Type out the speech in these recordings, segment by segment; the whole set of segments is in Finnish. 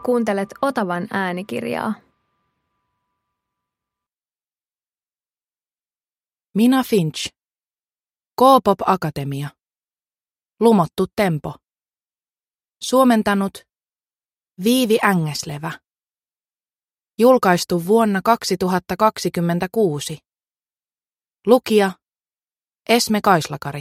Kuuntelet Otavan äänikirjaa. Mina Finch. K-pop Akatemia. Lumottu tempo. Suomentanut Viivi Ängeslevä. Julkaistu vuonna 2026. Lukija Esme Kaislakari.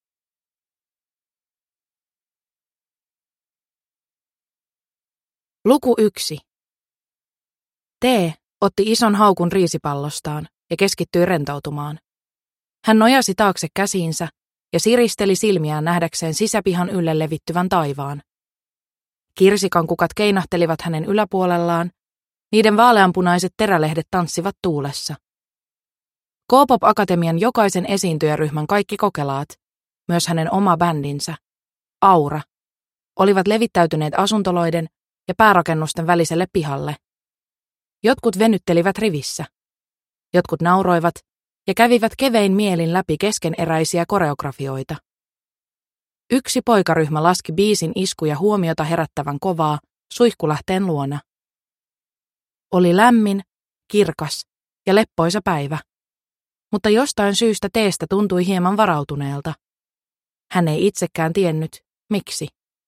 Luku 1. T otti ison haukun riisipallostaan ja keskittyi rentoutumaan. Hän nojasi taakse käsiinsä ja siristeli silmiään nähdäkseen sisäpihan ylle levittyvän taivaan. Kirsikankukat keinahtelivat hänen yläpuolellaan, niiden vaaleanpunaiset terälehdet tanssivat tuulessa. K-pop Akatemian jokaisen esiintyjäryhmän kaikki kokelaat, myös hänen oma bändinsä, Aura, olivat levittäytyneet asuntoloiden ja päärakennusten väliselle pihalle. Jotkut venyttelivät rivissä. Jotkut nauroivat ja kävivät kevein mielin läpi keskeneräisiä koreografioita. Yksi poikaryhmä laski biisin iskuja huomiota herättävän kovaa suihkulähteen luona. Oli lämmin, kirkas ja leppoisa päivä, mutta jostain syystä Teestä tuntui hieman varautuneelta. Hän ei itsekään tiennyt, miksi.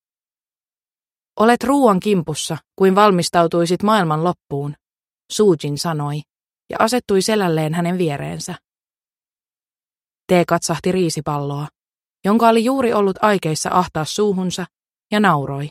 Olet ruuan kimpussa, kuin valmistautuisit maailman loppuun, Soojin sanoi ja asettui selälleen hänen viereensä. Tee katsahti riisipalloa, jonka oli juuri ollut aikeissa ahtaa suuhunsa, ja nauroi.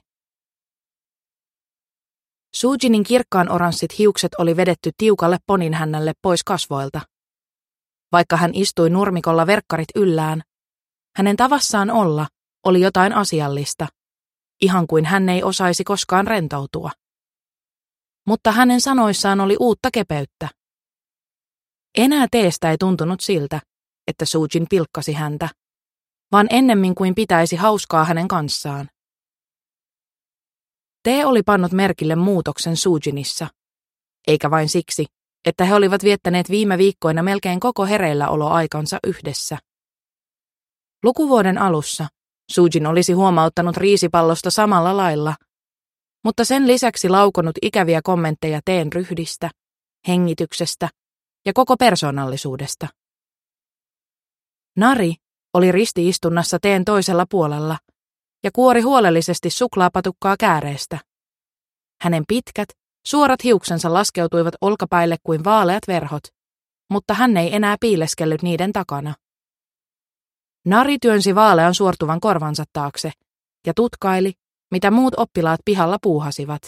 Soojinin kirkkaan oranssit hiukset oli vedetty tiukalle poninhännälle pois kasvoilta. Vaikka hän istui nurmikolla verkkarit yllään, hänen tavassaan olla oli jotain asiallista, ihan kuin hän ei osaisi koskaan rentoutua. Mutta hänen sanoissaan oli uutta kepeyttä. Enää Teestä ei tuntunut siltä, että Soojin pilkkasi häntä, vaan ennemmin kuin pitäisi hauskaa hänen kanssaan. Tee oli pannut merkille muutoksen Soojinissa, eikä vain siksi, että he olivat viettäneet viime viikkoina melkein koko hereilläoloaikansa yhdessä. Lukuvuoden alussa Soojin olisi huomauttanut riisipallosta samalla lailla, mutta sen lisäksi laukonut ikäviä kommentteja Teen ryhdistä, hengityksestä ja koko persoonallisuudesta. Nari oli ristiistunnassa Teen toisella puolella ja kuori huolellisesti suklaapatukkaa kääreestä. Hänen pitkät, suorat hiuksensa laskeutuivat olkapäille kuin vaaleat verhot, mutta hän ei enää piileskellyt niiden takana. Nari työnsi vaalean suortuvan korvansa taakse ja tutkaili, mitä muut oppilaat pihalla puuhasivat.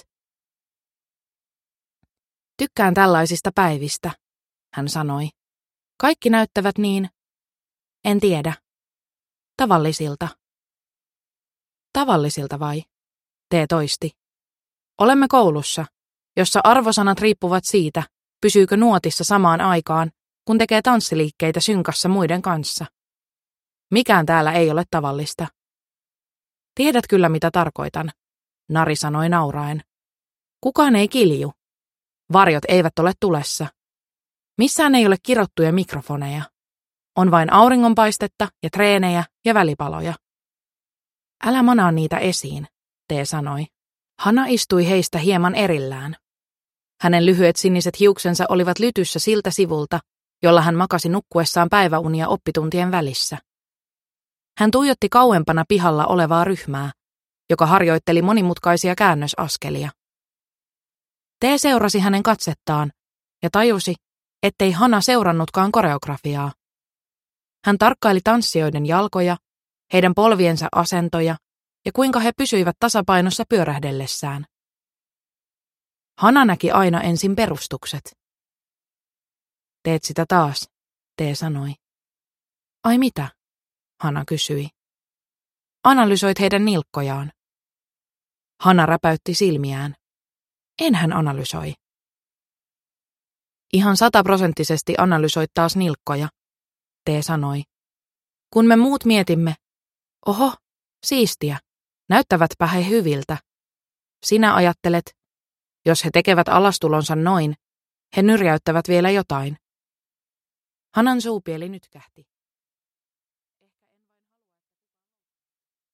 Tykkään tällaisista päivistä, hän sanoi. Kaikki näyttävät niin, en tiedä, tavallisilta. Tavallisilta vai? Tee toisti. Olemme koulussa, jossa arvosanat riippuvat siitä, pysyykö nuotissa samaan aikaan, kun tekee tanssiliikkeitä synkassa muiden kanssa. Mikään täällä ei ole tavallista. Tiedät kyllä, mitä tarkoitan, Nari sanoi nauraen. Kukaan ei kilju. Varjot eivät ole tulessa. Missään ei ole kirottuja mikrofoneja. On vain auringonpaistetta ja treenejä ja välipaloja. Älä manaa niitä esiin, Tee sanoi. Hana istui heistä hieman erillään. Hänen lyhyet siniset hiuksensa olivat lytyssä siltä sivulta, jolla hän makasi nukkuessaan päiväunia oppituntien välissä. Hän tuijotti kauempana pihalla olevaa ryhmää, joka harjoitteli monimutkaisia käännösaskelia. Tee seurasi hänen katsettaan ja tajusi, ettei Hana seurannutkaan koreografiaa. Hän tarkkaili tanssijoiden jalkoja, heidän polviensa asentoja ja kuinka he pysyivät tasapainossa pyörähdellessään. Hana näki aina ensin perustukset. Teet sitä taas, Tee sanoi. Ai mitä? Hana kysyi. Analysoit heidän nilkkojaan. Hana räpäytti silmiään. En hän analysoi. Ihan 100% analysoit taas nilkkoja, Tee sanoi. Kun me muut mietimme, oho, siistiä, näyttävätpä he hyviltä. Sinä ajattelet, jos he tekevät alastulonsa noin, he nyrjäyttävät vielä jotain. Hanan suupieli nytkähti.